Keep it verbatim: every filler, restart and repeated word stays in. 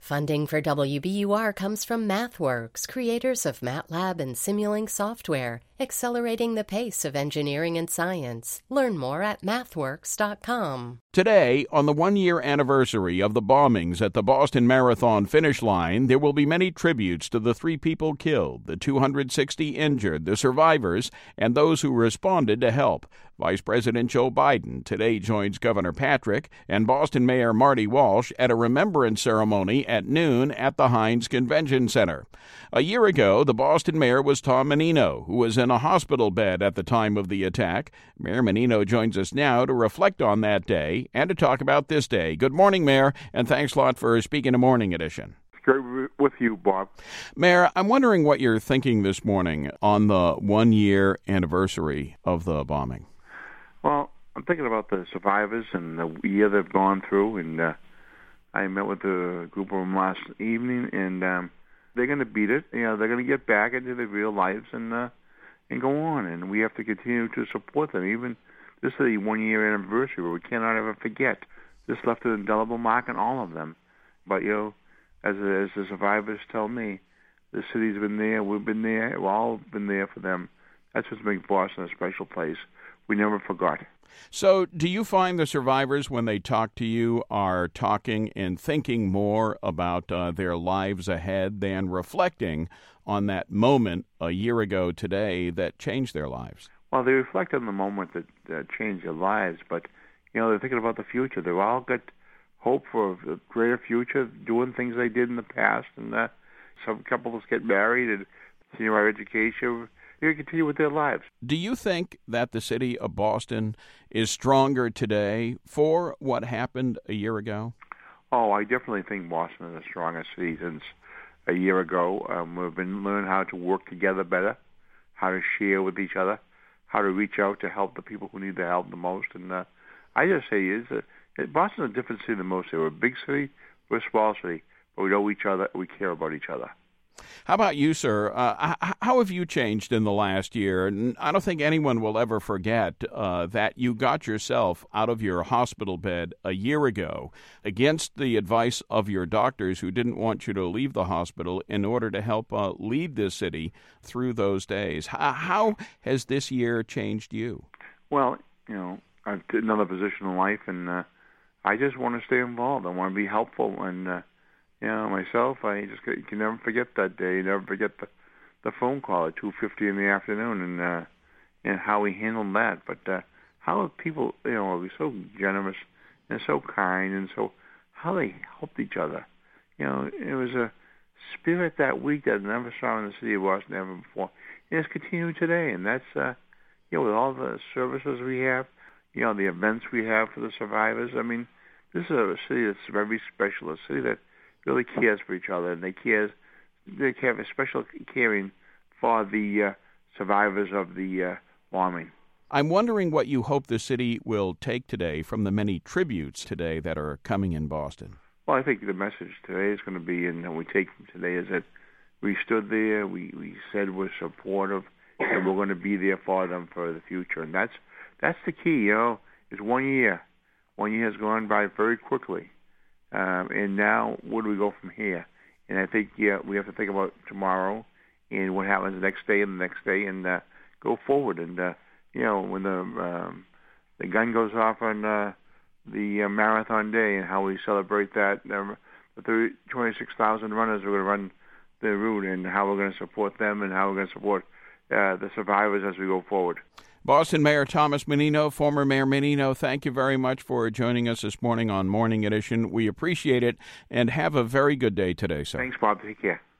Funding for W B U R comes from MathWorks, creators of MATLAB and Simulink software, accelerating the pace of engineering and science. Learn more at mathworks dot com. Today, on the one-year anniversary of the bombings at the Boston Marathon finish line, there will be many tributes to the three people killed, the two hundred sixty injured, the survivors, and those who responded to help. Vice President Joe Biden today joins Governor Patrick and Boston Mayor Marty Walsh at a remembrance ceremony at noon at the Heinz Convention Center. A year ago, the Boston mayor was Tom Menino, who was in a hospital bed at the time of the attack. Mayor Menino joins us now to reflect on that day and to talk about this day. Good morning, Mayor, and thanks a lot for speaking to Morning Edition. Great with you, Bob. Mayor, I'm wondering what you're thinking this morning on the one-year anniversary of the bombing. Well, I'm thinking about the survivors and the year they've gone through, and uh, I met with a group of them last evening, and um, they're going to beat it. You know, they're going to get back into their real lives and uh, and go on, and we have to continue to support them. Even this is a one-year anniversary where we cannot ever forget. This left an indelible mark on all of them. But, you know, as, as the survivors tell me, the city's been there, we've been there, we've all been there for them. That's what's making Boston a special place. We never forgot. So do you find the survivors, when they talk to you, are talking and thinking more about uh, their lives ahead than reflecting on that moment a year ago today that changed their lives? Well, they reflect on the moment that uh, changed their lives, but, you know, they're thinking about the future. They've all got hope for a greater future, doing things they did in the past, and uh, some couples get married and continue our education. They continue with their lives. Do you think that the city of Boston is stronger today for what happened a year ago? Oh, I definitely think Boston is a stronger city since a year ago. Um, we've been learning how to work together better, how to share with each other, how to reach out to help the people who need the help the most. And uh, I just say is that Boston's a different city than most. We're a big city, we're a small city, but we know each other, we care about each other. How about you, sir? Uh, how have you changed in the last year? And I don't think anyone will ever forget uh, that you got yourself out of your hospital bed a year ago against the advice of your doctors who didn't want you to leave the hospital in order to help uh, lead this city through those days. How, how has this year changed you? Well, you know, I've in another position in life, and uh, I just want to stay involved. I want to be helpful, and uh, You know, myself, I just you can never forget that day. You never forget the the phone call at two fifty in the afternoon, and uh, and how we handled that. But uh, how people, you know, are so generous and so kind, and so how they helped each other. You know, it was a spirit that week that I never saw in the city of Boston ever before, and it's continuing today. And that's uh, you know, with all the services we have, you know, the events we have for the survivors. I mean, this is a city that's very special. A city that really cares for each other, and they cares they have a special caring for the uh, survivors of the uh, bombing. I'm wondering what you hope the city will take today from the many tributes today that are coming in Boston. Well, I think the message today is going to be, and we take from today, is that we stood there, we, we said we're supportive, and we're going to be there for them for the future. And that's that's the key, you know. It's one year. One year has gone by very quickly. Um, and now, where do we go from here? And I think yeah, we have to think about tomorrow and what happens the next day and the next day, and uh, go forward. And uh, you know, when the um, the gun goes off on uh, the uh, marathon day, and how we celebrate that, uh, the twenty-six thousand runners are going to run the route, and how we're going to support them, and how we're going to support uh, the survivors as we go forward. Boston Mayor Thomas Menino, former Mayor Menino, thank you very much for joining us this morning on Morning Edition. We appreciate it, and have a very good day today, sir. Thanks, Bob. Take care.